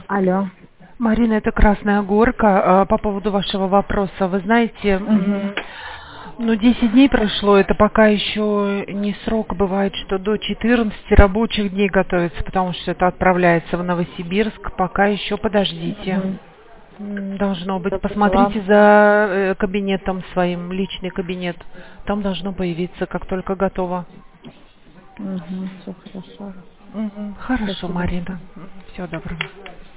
Алло. Марина, это Красная Горка. По поводу вашего вопроса. Вы знаете, Угу. 10 дней прошло, это пока еще не срок. Бывает, что до 14 рабочих дней готовится, потому что это отправляется в Новосибирск. Пока еще подождите. Угу. Должно быть. Я поняла. Посмотрите за кабинетом своим, личный кабинет. Там должно появиться, как только готово. Угу. Все хорошо. Хорошо, Спасибо. Марина. Всего доброго.